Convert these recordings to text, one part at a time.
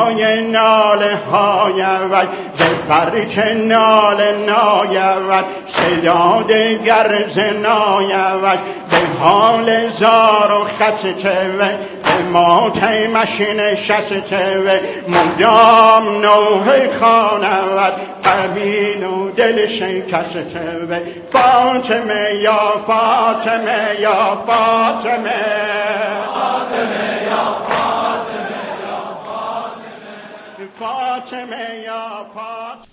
صدای ناله های وی ز فرک ناله نای وی صدا دگر زنای وی به حال زار و خست وی به ماتی مشین شست وی مدام نوح خانه وی قبیل و دل شکست وی فاطمه یا فاطمه یا فاطمه فاطمه یا فاطمه یا فاطمه فاطمه یا فاطمه.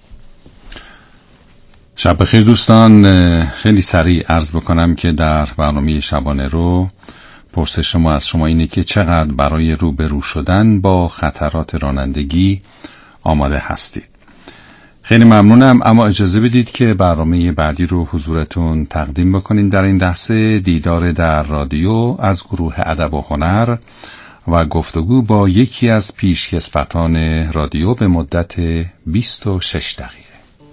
شب بخیر دوستان. خیلی سریع عرض بکنم که در برنامه شبانه رو پرسش ما از شما اینه که چقدر برای روبرو شدن با خطرات رانندگی آماده هستید. خیلی ممنونم، اما اجازه بدید که برنامه بعدی رو حضورتون تقدیم بکنیم. در این لحظه دیدار در رادیو از گروه ادب و هنر و گفتگو با یکی از پیشکسوتان رادیو به مدت 26 دقیقه.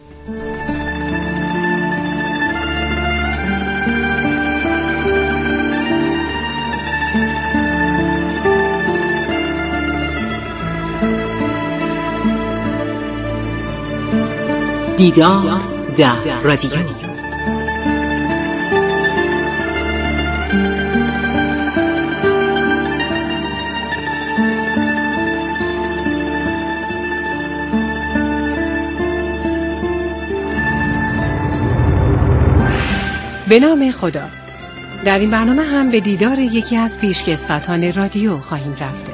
دیدار در رادیو. به نام خدا. در این برنامه هم به دیدار یکی از پیشکسوتان رادیو خواهیم رفت.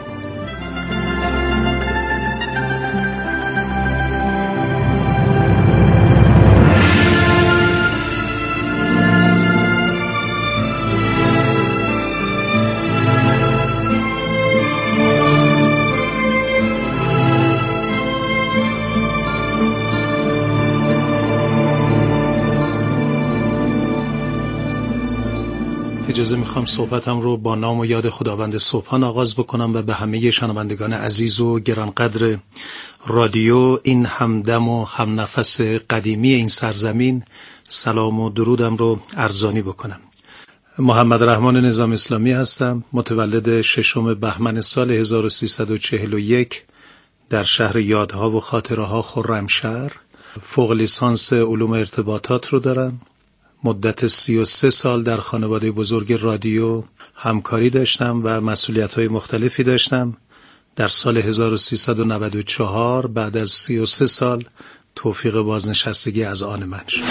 اجازه میخوام صحبتم رو با نام و یاد خداوند صبحان آغاز بکنم و به همه شنوندگان عزیز و گرانقدر رادیو این همدم و همنفس قدیمی این سرزمین سلام و درودم رو ارزانی بکنم. محمد رحمان نظام اسلامی هستم، متولد 6 بهمن سال 1341 در شهر یادها و خاطره ها خرمشهر. فوق لیسانس علوم ارتباطات رو دارم. مدت 33 سال در خانواده بزرگ رادیو همکاری داشتم و مسئولیت‌های مختلفی داشتم. در سال 1394 بعد از 33 سال توفیق بازنشستگی از آن من شد.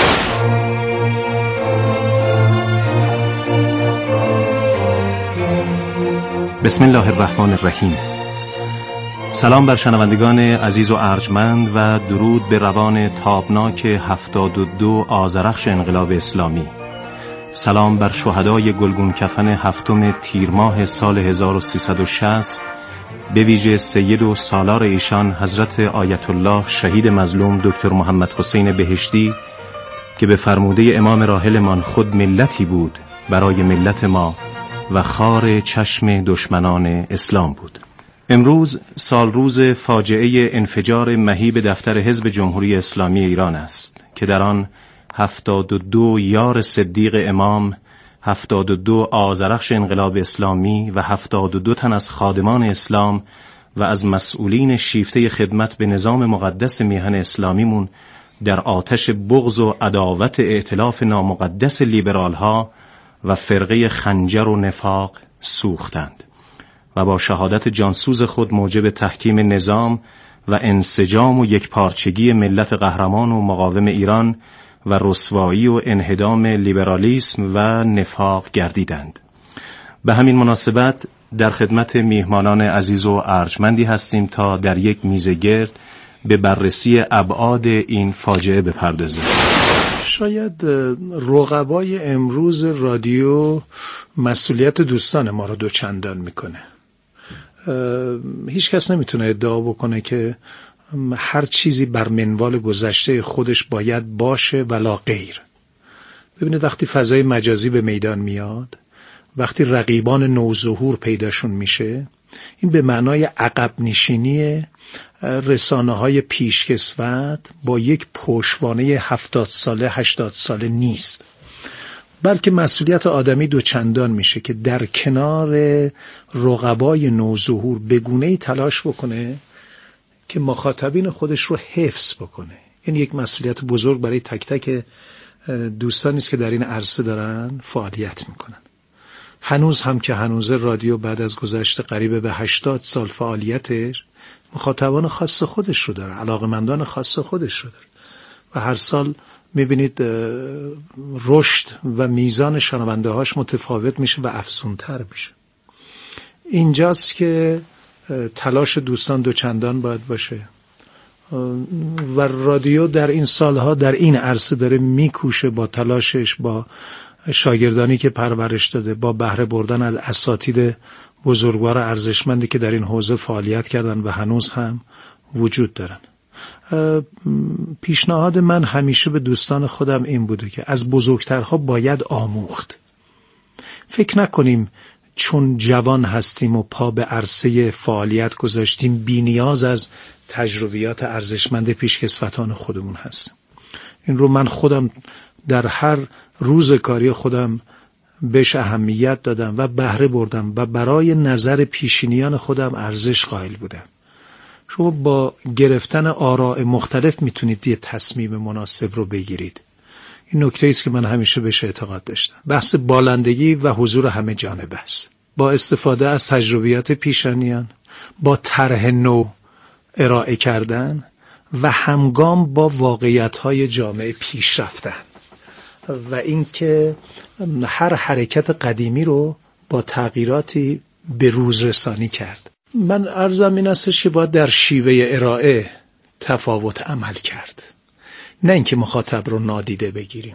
بسم الله الرحمن الرحیم. سلام بر شنوندگان عزیز و ارجمند و درود به روان تابناک 72 آذرخش انقلاب اسلامی. سلام بر شهدای گلگون کفن 7 تیر ماه سال 1360، به ویژه سید و سالار ایشان حضرت آیت الله شهید مظلوم دکتر محمد حسین بهشتی که به فرموده امام راحلمان خود ملتی بود برای ملت ما و خار چشم دشمنان اسلام بود. امروز سال روز فاجعه انفجار مهیب دفتر حزب جمهوری اسلامی ایران است که در آن 72 یار صدیق امام، 72 آذرخش انقلاب اسلامی و 72 تن از خادمان اسلام و از مسئولین شیفته خدمت به نظام مقدس میهن اسلامیمون در آتش بغض و عداوت ائتلاف نامقدس لیبرال ها و فرقه خنجر و نفاق سوختند و با شهادت جانسوز خود موجب تحکیم نظام و انسجام و یکپارچگی ملت قهرمان و مقاوم ایران و رسوایی و انهدام لیبرالیسم و نفاق گردیدند. به همین مناسبت در خدمت میهمانان عزیز و ارجمندی هستیم تا در یک میز گرد به بررسی ابعاد این فاجعه بپردازیم. شاید رقبای امروز رادیو مسئولیت دوستان ما رو دوچندان میکنه. هیچ کس نمیتونه ادعا بکنه که هر چیزی بر منوال گذشته خودش باید باشه ولا غیر. ببینید وقتی فضای مجازی به میدان میاد، وقتی رقیبان نوظهور پیداشون میشه، این به معنای عقب نشینی رسانه‌های پیشکسوت با یک پشتوانه 70 ساله 80 ساله نیست، بلکه مسئولیت آدمی دوچندان میشه که در کنار رقبای نوظهور به گونه‌ای تلاش بکنه که مخاطبین خودش رو حفظ بکنه. این یک مسئولیت بزرگ برای تک تک دوستانی است که در این عرصه دارن فعالیت میکنن. هنوز هم که هنوز رادیو بعد از گذشت قریب به 80 سال فعالیتش مخاطبان خاص خودش رو داره، علاقمندان خاص خودش رو داره و هر سال میبینید رشد و میزان شنونده هاش متفاوت میشه و افزونتر میشه. اینجاست که تلاش دوستان دوچندان باید باشه و رادیو در این سالها در این عرصه داره میکوشه با تلاشش، با شاگردانی که پرورش داده، با بهره بردن از اساتید بزرگوار ارزشمندی که در این حوزه فعالیت کردن و هنوز هم وجود دارن. پیشنهاد من همیشه به دوستان خودم این بوده که از بزرگترها باید آموخت. فکر نکنیم چون جوان هستیم و پا به عرصه فعالیت گذاشتیم بی نیاز از تجربیات ارزشمند پیشکسوتان خودمون هستیم. این رو من خودم در هر روز کاری خودم بهش اهمیت دادم و بهره بردم و برای نظر پیشینیان خودم ارزش قائل بودم. شما با گرفتن آراء مختلف میتونید یه تصمیم مناسب رو بگیرید. این نکته است که من همیشه بهش اعتقاد داشتم. بحث بالندگی و حضور همه جانبه است. با استفاده از تجربیات پیشینیان، با طرح نو ارائه کردن و همگام با واقعیت‌های جامعه پیش رفتن و اینکه هر حرکت قدیمی رو با تغییراتی به روز رسانی کرد. من عرضم این استش که باید در شیوه ارائه تفاوت عمل کرد، نه اینکه مخاطب رو نادیده بگیریم.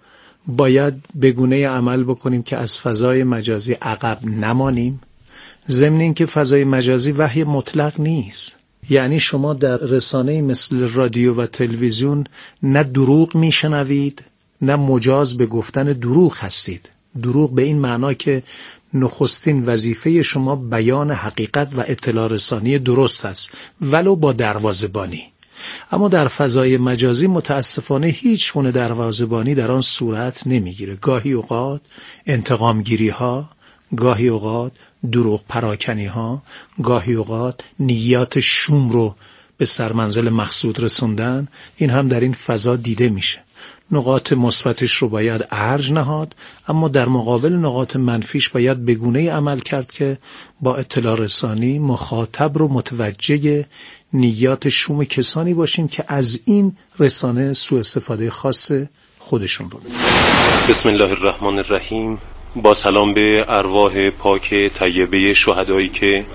باید به گونه عمل بکنیم که از فضای مجازی عقب نمانیم، ضمن اینکه فضای مجازی وحی مطلق نیست. یعنی شما در رسانه‌ای مثل رادیو و تلویزیون نه دروغ میشنوید نه مجاز به گفتن دروغ هستید. دروغ به این معنا که نخستین وظیفه شما بیان حقیقت و اطلاع رسانی درست است ولو با دروازه‌بانی. اما در فضای مجازی متاسفانه هیچ گونه دروازه‌بانی در آن صورت نمیگیره. گاهی اوقات انتقامگیری ها، گاهی اوقات دروغ پراکنی ها، گاهی اوقات نیات شوم رو به سرمنزل مقصود رسوندن، این هم در این فضا دیده میشه. نقاط مثبتش رو باید ارج نهاد، اما در مقابل نقاط منفیش باید به گونه‌ای عمل کرد که با اطلاع رسانی مخاطب رو متوجه نیات شوم کسانی باشیم که از این رسانه سوء استفاده خاص خودشون رو بدن. بسم الله الرحمن الرحیم. با سلام به ارواح پاک طیبه شهدایی که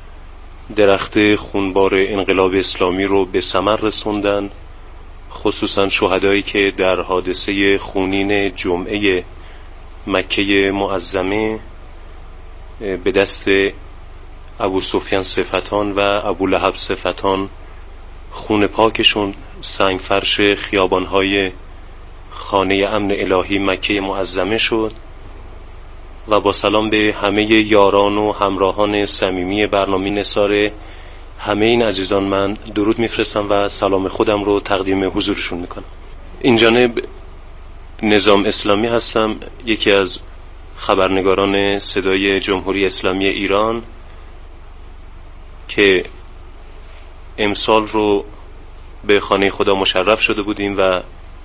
درخت خونبار انقلاب اسلامی رو به ثمر رسوندن، خصوصا شهدایی که در حادثه خونین جمعه مکه معظمه به دست ابو سفیان صفتان و ابو لهب صفتان خون پاکشون سنگ فرش خیابانهای خانه امن الهی مکه معظمه شد. و با سلام به همه یاران و همراهان صمیمی برنامه نثار همه این عزیزان من درود میفرستم و سلام خودم رو تقدیم حضورشون میکنم. این جانب نظام اسلامی هستم، یکی از خبرنگاران صدای جمهوری اسلامی ایران که امسال رو به خانه خدا مشرف شده بودیم و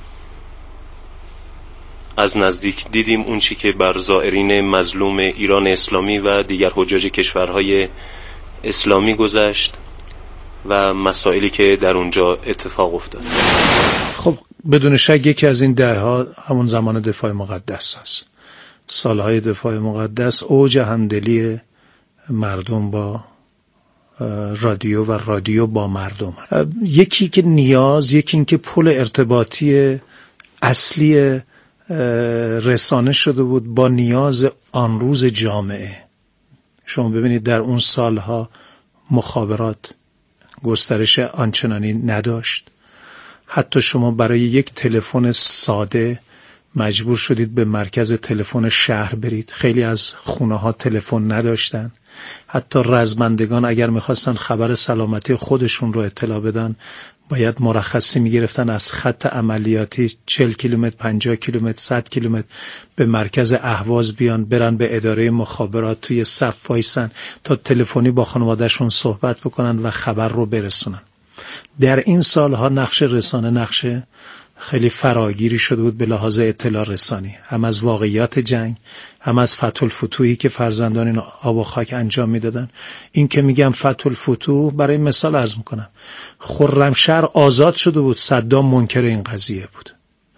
از نزدیک دیدیم اون چی که بر زائرین مظلوم ایران اسلامی و دیگر حجاج کشورهای اسلامی گذشت و مسائلی که در اونجا اتفاق افتاد. خب بدون شک یکی از این دهه‌ها همون زمان دفاع مقدس است. سالهای دفاع مقدس اوج همدلی مردم با رادیو و رادیو با مردم. یکی که نیاز، یکی این که پل ارتباطی اصلی رسانه شده بود با نیاز آن روز جامعه. شما ببینید در اون سالها مخابرات گسترش آنچنانی نداشت. حتی شما برای یک تلفن ساده مجبور شدید به مرکز تلفن شهر برید. خیلی از خونه ها تلفن نداشتن. حتی رزمندگان اگر میخواستن خبر سلامتی خودشون رو اطلاع بدن باید مرخصی میگرفتن از خط عملیاتی 40 کیلومتر، 50 کیلومتر، 100 کیلومتر به مرکز اهواز بیان، برن به اداره مخابرات توی صف وایسن تا تلفنی با خانوادهشون صحبت بکنن و خبر رو برسونن. در این سالها نقش رسانه نقش خیلی فراگیری شده بود به لحاظ اطلاع رسانی، هم از واقعیات جنگ، هم از فتح الفتوحی که فرزندان این آب و خاک انجام میدادن. این که میگم فتح الفتوح برای مثال عرض میکنم، خرمشهر آزاد شده بود، صدام منکر این قضیه بود.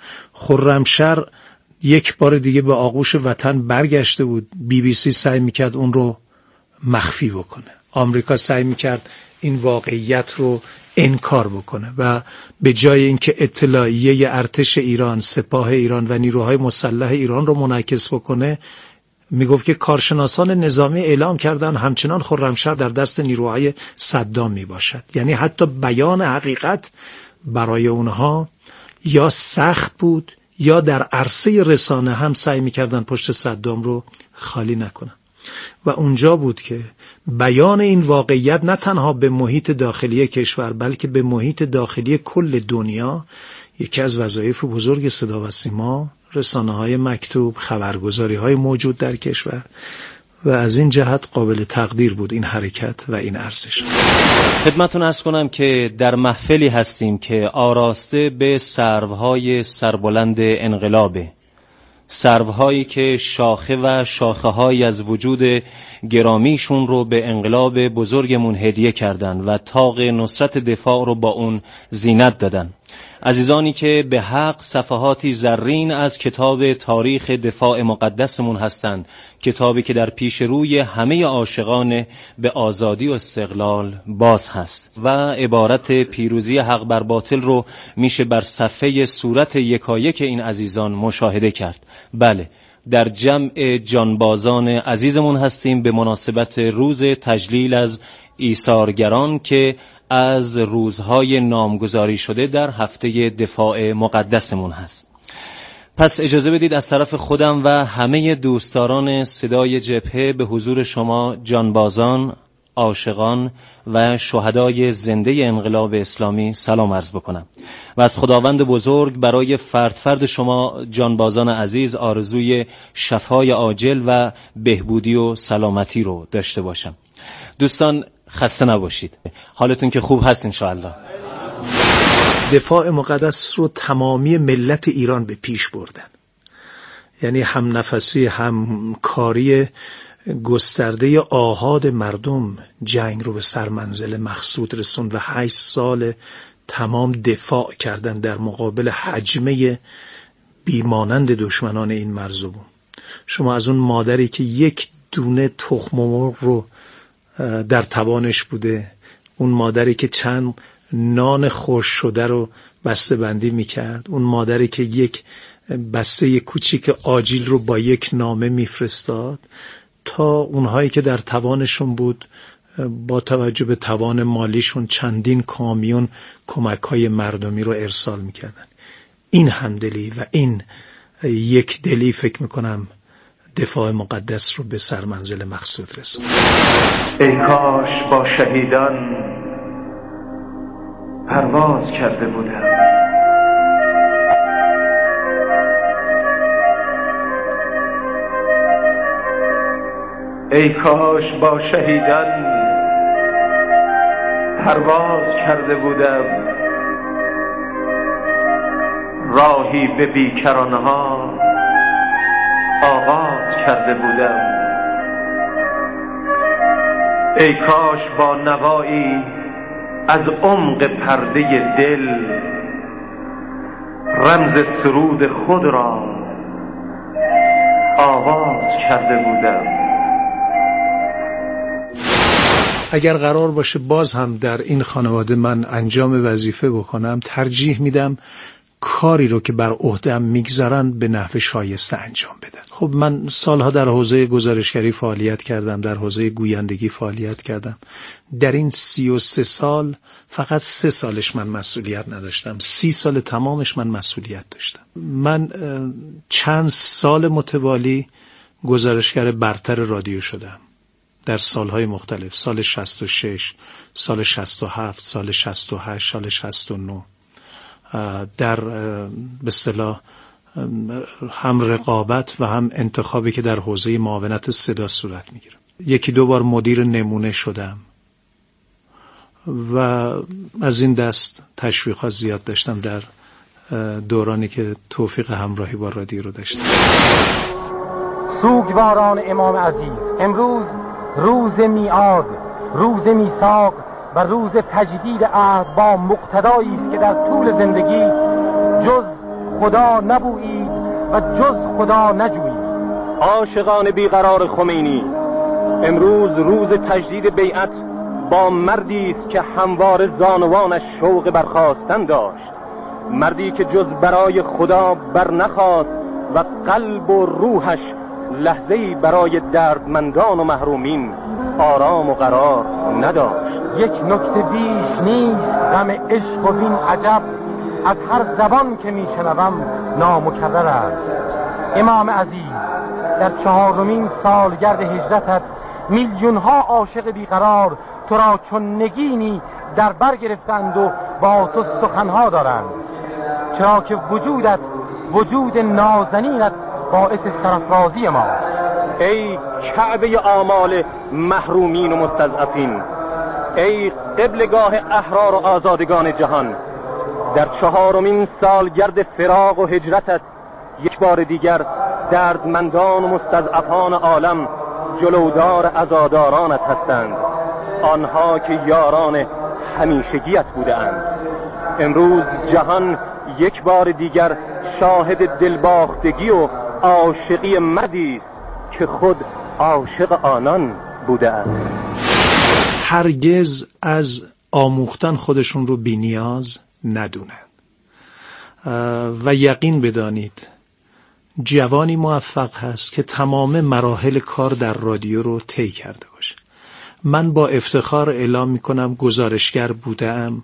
خرمشهر یک بار دیگه به آغوش وطن برگشته بود، BBC سعی میکرد اون رو مخفی بکنه، آمریکا سعی میکرد این واقعیت رو انکار بکنه و به جای اینکه اطلاعیه ارتش ایران، سپاه ایران و نیروهای مسلح ایران رو منعکس بکنه، میگفت که کارشناسان نظامی اعلام کردن همچنان خرمشهر در دست نیروهای صدام میباشد. یعنی حتی بیان حقیقت برای اونها یا سخت بود یا در عرصه رسانه هم سعی میکردن پشت صدام رو خالی نکنن. و اونجا بود که بیان این واقعیت نه تنها به محیط داخلی کشور بلکه به محیط داخلی کل دنیا یکی از وظایف بزرگ صدا و سیما، رسانه‌های مکتوب، خبرگزاری‌های موجود در کشور، و از این جهت قابل تقدیر بود این حرکت و این ارزش. خدمتتون عرض کنم که در محفلی هستیم که آراسته به سروهای سربلند انقلابه، سروهایی که شاخه و شاخه‌هایی از وجود گرامیشون رو به انقلاب بزرگمون هدیه کردن و طاق نصرت دفاع رو با اون زینت دادن. عزیزانی که به حق صفحاتی زرین از کتاب تاریخ دفاع مقدسمون هستند، کتابی که در پیش روی همه عاشقان به آزادی و استقلال باز هست و عبارت پیروزی حق بر باطل رو میشه بر صفحه صورت یکایک این عزیزان مشاهده کرد. بله، در جمع جانبازان عزیزمون هستیم به مناسبت روز تجلیل از ایثارگران که از روزهای نامگذاری شده در هفته دفاع مقدسمون هست. پس اجازه بدید از طرف خودم و همه دوستداران صدای جبهه به حضور شما جانبازان، عاشقان و شهدای زنده انقلاب اسلامی سلام عرض بکنم و از خداوند بزرگ برای فرد فرد شما جانبازان عزیز آرزوی شفای عاجل و بهبودی و سلامتی رو داشته باشم. دوستان خسته نباشید، حالتون که خوب هست انشاءالله. دفاع مقدس رو تمامی ملت ایران به پیش بردن، یعنی هم نفسی هم کاری گسترده آحاد مردم جنگ رو به سرمنزل مقصود رسوند و 8 سال تمام دفاع کردن در مقابل حجمه بیمانند دشمنان این مرزبون. شما از اون مادری که یک دونه تخم مرغ رو در توانش بوده، اون مادری که چند نان خوش شده رو بسته بندی میکرد، اون مادری که یک بسته کوچیک آجیل رو با یک نامه میفرستاد، تا اونهایی که در توانشون بود با توجه به توان مالیشون چندین کامیون کمک‌های مردمی رو ارسال میکردن. این همدلی و این یک دلی فکر میکنم دفاع مقدس رو به سرمنزل مقصود رسوند. ای کاش با شهیدان پرواز کرده بودم، ای کاش با شهیدان پرواز کرده بودم، راهی به بیکرانها آغاز کرده بودم. ای کاش با نوایی از عمق پرده دل رمز سرود خود را آواز کرده بودم. اگر قرار باشه باز هم در این خانواده من انجام وظیفه بکنم، ترجیح میدم کاری رو که بر عهده‌ام میگذارن به نحو شایسته انجام بدن. خب من سالها در حوزه گزارشگری فعالیت کردم، در حوزه گویندگی فعالیت کردم. در این 33 سال فقط 3 سالش من مسئولیت نداشتم، 30 سال تمامش من مسئولیت داشتم. من چند سال متوالی گزارشگر برتر رادیو شدم در سالهای مختلف، سال 66، سال 67، سال 68، سال 69. در به اصطلاح هم رقابت و هم انتخابی که در حوزه معاونت صدا صورت میگیره. 1-2 بار مدیر نمونه شدم و از این دست تشویقات زیاد داشتم در دورانی که توفیق همراهی با رادیو رو داشتم. سوگواران امام عزیز، امروز روز میعاد، روز میثاق و روز تجدید عهد با مقتدایی است که در طول زندگی جز خدا نبویید و جز خدا نجویید. عاشقان بیقرار خمینی، امروز روز تجدید بیعت با مردی است که همواره زانوانش شوق برخاستن داشت، مردی که جز برای خدا برنخواست و قلب و روحش لحظه‌ای برای دردمندان و محرومین آرام و قرار نداشت. یک نکته بیش نیست غم عشق و این عجب، از هر زبان که میشنوم نامکرر است. امام عزیز، در 4مین سالگرد هجرتت میلیون‌ها عاشق بیقرار تو را چون نگینی در بر گرفتند و با تو سخنها دارند، چرا که وجودت، وجود نازنینت باعث سرافرازی ماست. ای کعبه آمال محرومین و مستضعفین، ای قبلگاه احرار و آزادگان جهان، در 4مین سالگرد فراق و هجرتت یک بار دیگر دردمندان و مستضعفان عالم جلودار عزادارانت هستند، آنها که یاران همیشگیت بودند. امروز جهان یک بار دیگر شاهد دلباختگی و عاشقی مردی است که خود عاشق آنان بوده است. هرگز از آموختن خودشون رو بی‌نیاز ندونند و یقین بدانید جوانی موفق هست که تمام مراحل کار در رادیو رو طی کرده باشه. من با افتخار اعلام میکنم گزارشگر بودم،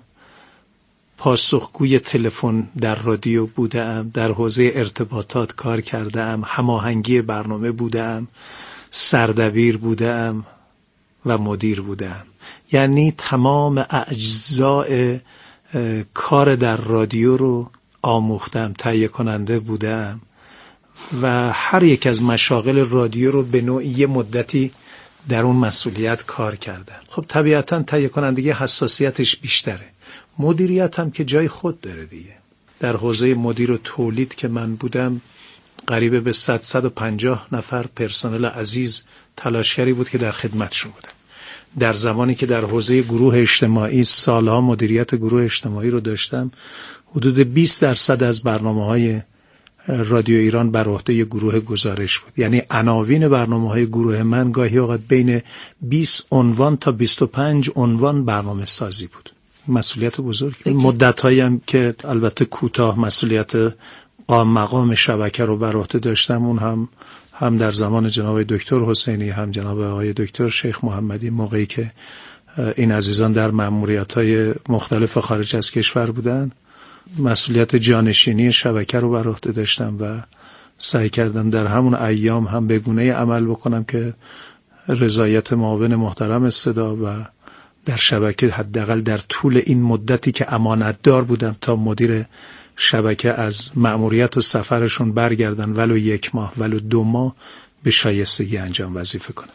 پاسخگوی تلفن در رادیو بودم، در حوزه ارتباطات کار کردم، هماهنگی برنامه بودم، سردبیر بودم و مدیر بودم. یعنی تمام اجزاء کار در رادیو رو آموختم، تهیه کننده بودم و هر یک از مشاغل رادیو رو به نوعی یه مدتی در اون مسئولیت کار کردم. خب طبیعتاً تهیه کنندگی حساسیتش بیشتره، مدیریت هم که جای خود داره دیگه. در حوزه مدیر و تولید که من بودم قریب به 150 نفر پرسنل عزیز تلاشگری بود که در خدمتشون بودم. در زمانی که در حوزه گروه اجتماعی سالها مدیریت گروه اجتماعی رو داشتم، حدود 20% از برنامه‌های رادیو ایران بر عهده گروه گزارش بود. یعنی عناوین برنامه‌های گروه من گاهی اوقات بین 20 عنوان تا 25 عنوان برنامه سازی بود. مسئولیت بزرگ. مدت‌هایی هم که البته کوتاه مسئولیت مقام شبکه رو بر عهده داشتم، اون هم در زمان جناب دکتر حسینی، هم جناب آقای دکتر شیخ محمدی، موقعی که این عزیزان در مأموریت‌های مختلف خارج از کشور بودن، مسئولیت جانشینی شبکه رو بر عهده داشتم و سعی کردم در همون ایام هم به گونه‌ای عمل بکنم که رضایت معاون محترم صدا و در شبکه حداقل در طول این مدتی که امانتدار بودم تا مدیر شبکه از مأموریت و سفرشون برگردن، ولو 1 ماه ولو 2 ماه، به شایستگی انجام وظیفه کنم.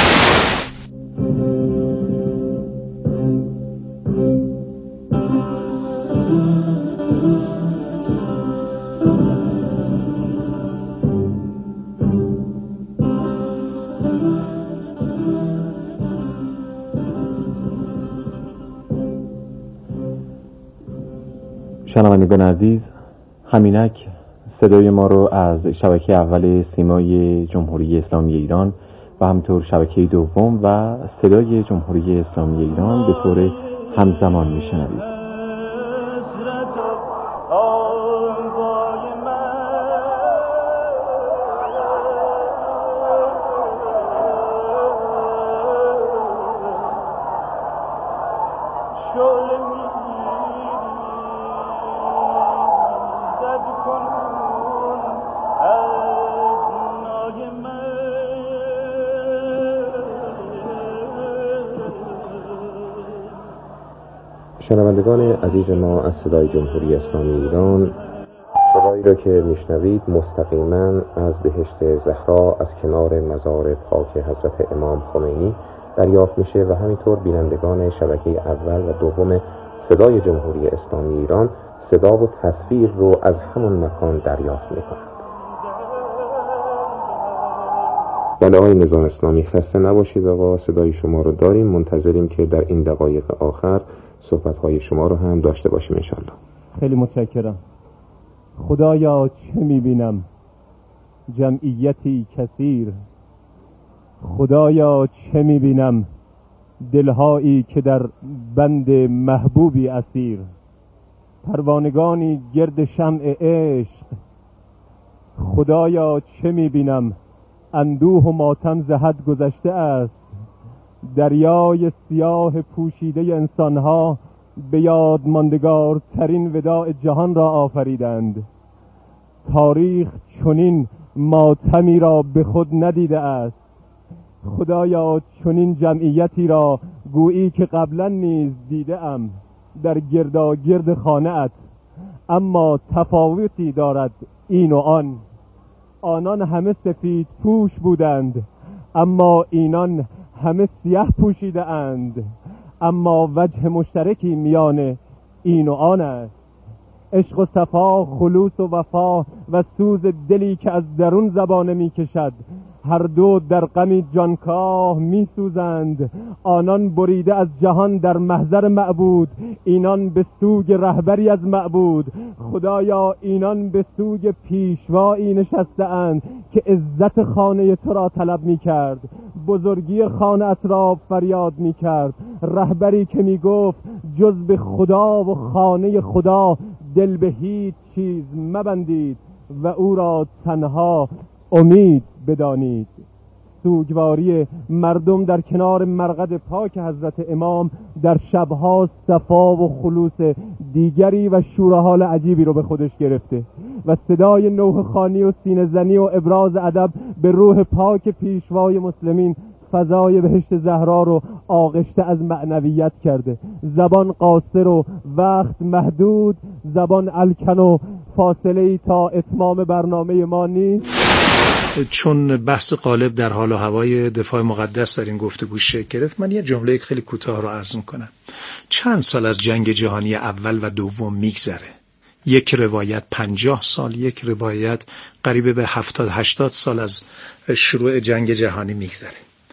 شنوندگان عزیز، همینک صدای ما رو از شبکه اول سیمای جمهوری اسلامی ایران و همینطور شبکه دوم و صدای جمهوری اسلامی ایران به طور همزمان میشنوید. شنوندگان عزیز ما از صدای جمهوری اسلامی ایران، صدایی را که میشنوید مستقیما از بهشت زهرا از کنار مزار پاک حضرت امام خمینی دریافت میشه و همینطور بینندگان شبکه اول و دوم صدای جمهوری اسلامی ایران صدا و تصویر رو از همون مکان دریافت میکنند. بله آقای نظام اسلامی، خسته نباشید آقا، صدای شما رو داریم، منتظریم که در این دقایق آخر صحبت‌های شما رو هم داشته باشیم انشالله. خیلی متشکرم. خدایا چه میبینم جمعیتی کثیر، خدایا چه میبینم دلهایی که در بند محبوبی اسیر، پروانگانی گرد شمع عشق، خدایا چه میبینم اندوه و ماتم ز حد گذشته است، دریای سیاه پوشیده انسانها به یاد ماندگار ترین وداع جهان را آفریدند. تاریخ چنین ماتمی را به خود ندیده است، خدایا چنین جمعیتی را گویی که قبلا نیز دیده ام در گرداگرد خانه‌ات، اما تفاوتی دارد این و آن. آنان همه سفید پوش بودند اما اینان همه سیاه پوشیده اند، اما وجه مشترکی میان این و آن است. عشق و صفا، خلوص و وفا و سوز دلی که از درون زبانه می کشد، هر دو در غمی جانکاه می سوزند. آنان بریده از جهان در محضر معبود، اینان به سوگ رهبری از معبود. خدایا اینان به سوگ پیشوایی نشسته اند که عزت خانه تو را طلب می کرد، بزرگی خانه ات را فریاد می کرد. رهبری که می گفت جز به خدا و خانه خدا دل به هیچ چیز مبندید و او را تنها امید بدانید. سوگواری مردم در کنار مرقد پاک حضرت امام در شبها صفا و خلوص دیگری و شورحال عجیبی رو به خودش گرفته و صدای نوح خوانی و سینه زنی و ابراز ادب به روح پاک پیشوای مسلمین فضای بهشت زهرا رو آغشته از معنویت کرده. زبان قاصر و وقت محدود، زبان الکن و فاصله تا اتمام برنامه ما نیست. چون بحث غالب در حال و هوای دفاع مقدس در این گفتگو شکل گرفت، من یه جمله خیلی کوتاه رو عرض میکنم. چند سال از جنگ جهانی اول و دوم میگذره؟ یک روایت 50 سال، یک روایت قریب به 70-80 سال از شروع جنگ جهانی میگذره.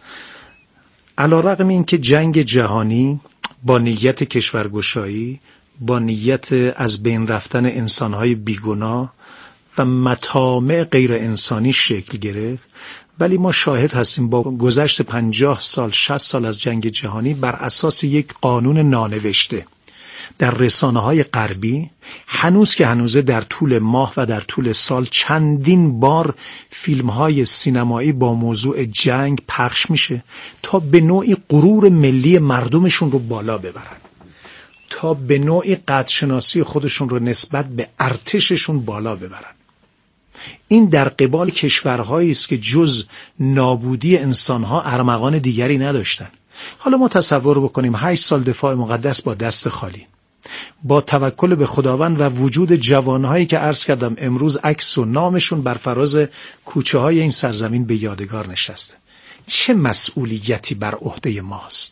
علی‌رغم این که جنگ جهانی با نیت کشورگشایی، با نیت از بین رفتن انسانهای بیگناه و مطامع غیر انسانی شکل گرفت، ولی ما شاهد هستیم با گذشت 50 سال 60 سال از جنگ جهانی بر اساس یک قانون نانوشته در رسانه‌های غربی هنوز که هنوزه در طول ماه و در طول سال چندین بار فیلم‌های سینمایی با موضوع جنگ پخش میشه تا به نوعی غرور ملی مردمشون رو بالا ببرن، تا به نوعی قدرشناسی خودشون رو نسبت به ارتششون بالا ببرن. این در قبال کشورهایی است که جز نابودی انسانها ارمغان دیگری نداشتن. حالا ما تصور بکنیم 8 سال دفاع مقدس با دست خالی، با توکل به خداوند و وجود جوانهایی که عرض کردم امروز عکس و نامشون بر فراز کوچه های این سرزمین به یادگار نشسته. چه مسئولیتی بر عهده ماست؟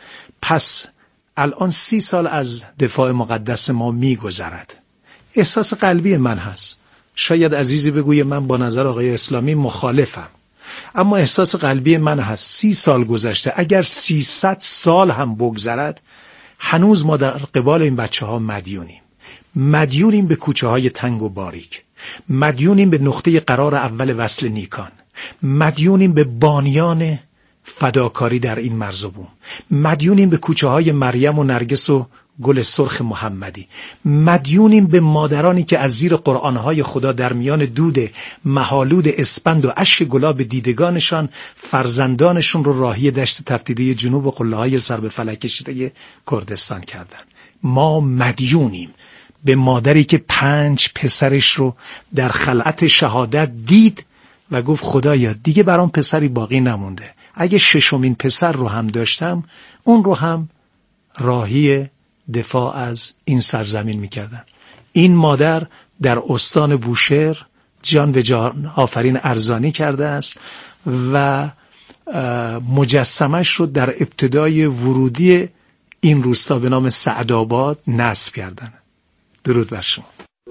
پس الان 30 سال از دفاع مقدس ما میگذرد. احساس قلبی من هست. شاید عزیزی بگویه من با نظر آقای اسلامی مخالفم، اما احساس قلبی من هست 30 سال گذشته، اگر 300 سال هم بگذرد هنوز ما در قبال این بچه ها مدیونیم به کوچه های تنگ و باریک، مدیونیم به نقطه قرار اول وصل نیکان، مدیونیم به بانیان فداکاری در این مرز و بوم، مدیونیم به کوچه های مریم و نرگس و گل سرخ محمدی، مدیونیم به مادرانی که از زیر قرآنهای خدا در میان دود مهالود اسپند و اشک گلاب دیدگانشان فرزندانشون رو راهی دشت تفتیده جنوب و قله‌های سر به فلک کشیده کردستان کردن. ما مدیونیم به مادری که 5 پسرش رو در خلعت شهادت دید و گفت خدایا دیگه برام پسری باقی نمونده، اگه 6مین پسر رو هم داشتم اون رو هم راهی دفاع از این سرزمین میکردن. این مادر در استان بوشهر جان به جان آفرین ارزانی کرده است و مجسمش رو در ابتدای ورودی این روستا به نام سعدآباد نصب کردن. درود بر شما.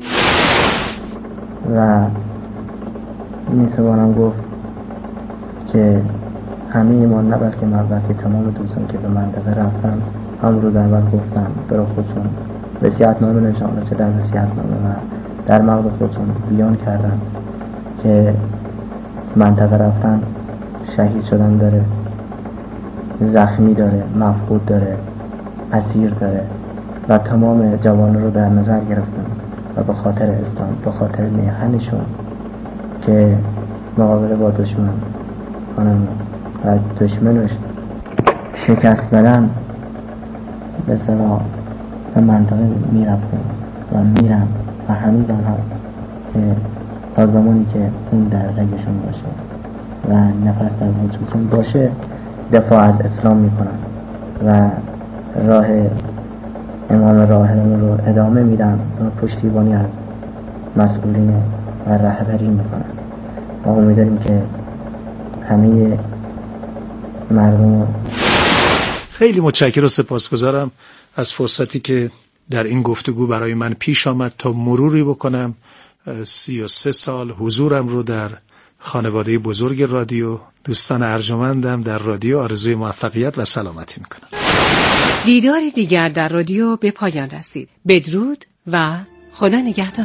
و میتوانم گفت که همه ایمان نه بلکه من بلکه تمام دوستان که به منطقه رفتم هم رو در اول گفتم برای خودشون وصیت‌نامه نشانه چه در وصیت‌نامه و در مغز خودشون بیان کردن که منطقه رفتن شهید شدن داره، زخمی داره، مفقود داره، اسیر داره و تمام جوانان رو در نظر گرفتن و به خاطر اسلام، به خاطر میهنشون که مقابله با دشمن کنن و دشمنش شکست بدن به صلاح به منطقه میرفتن و میرن و هنوز هم هست که تا زمانی که اون در رگشون باشه و نفس در وجودشون باشه دفاع از اسلام میکنن و راه امام راهنما رو ادامه میدن و پشتیبانی از مسئولین و رهبری میکنن. ما امیدواریم که همه مردم. خیلی متشکرم و سپاسگزارم از فرصتی که در این گفتگو برای من پیش آمد تا مروری بکنم 33 سال حضورم رو در خانواده بزرگ رادیو. دوستان ارجمندم در رادیو آرزوی موفقیت و سلامتی میکنم. دیداری دیگر در رادیو به پایان رسید. بدرود و خدا نگهدار.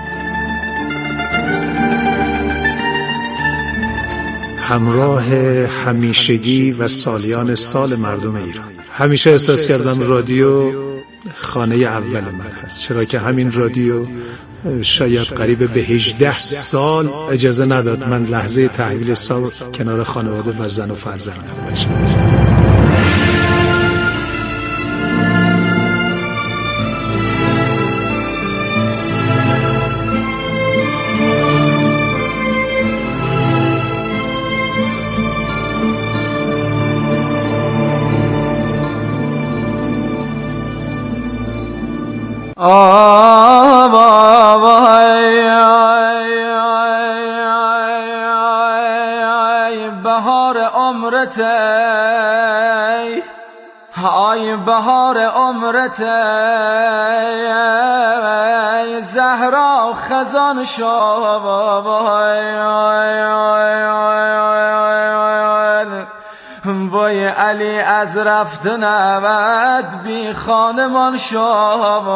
همراه همیشگی و سالیان سال مردم ایران. همیشه احساس کردم رادیو خانه اول من هست، چرا که همین رادیو شاید قریب به 18 سال اجازه نداد من لحظه تحویل سال کنار خانواده و زن و فرزندم باشم. بهار عمرت ای بهار عمرت زهرا خزان شد بای علی از رفته نبد بی خانمان شد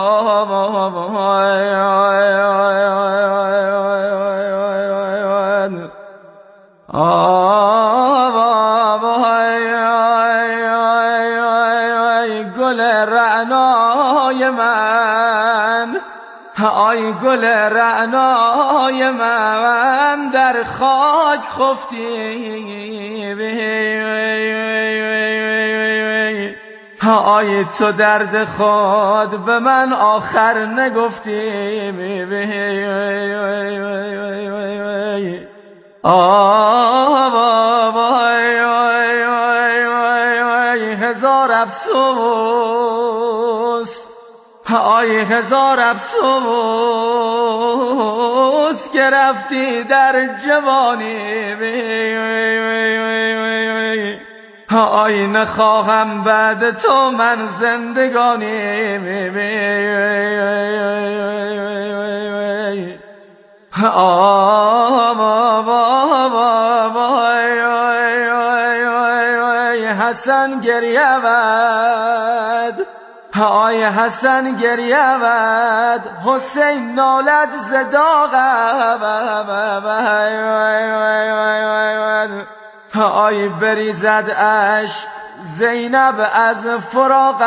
گل رعنای من آی گل رعنای من در خاک خفتی آی تو درد خود به من آخر نگفتی هزار افسوس آی هزار افسوس گرفتی در جوانی آی نخواهم بعد تو من زندگانی حسن گریه ود آی حسن گریه ود حسین نالد ز داغ آی بریزد اشک زینب از فراق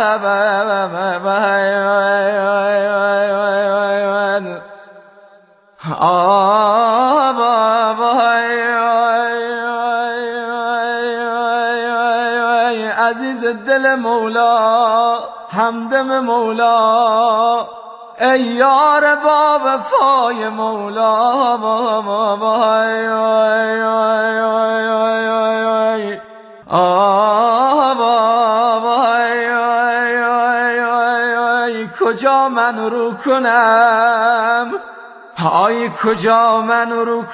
عزیز دل مولا همدم مولا ای یار با وفای مولا کجا من رو کنم آی کجا من رو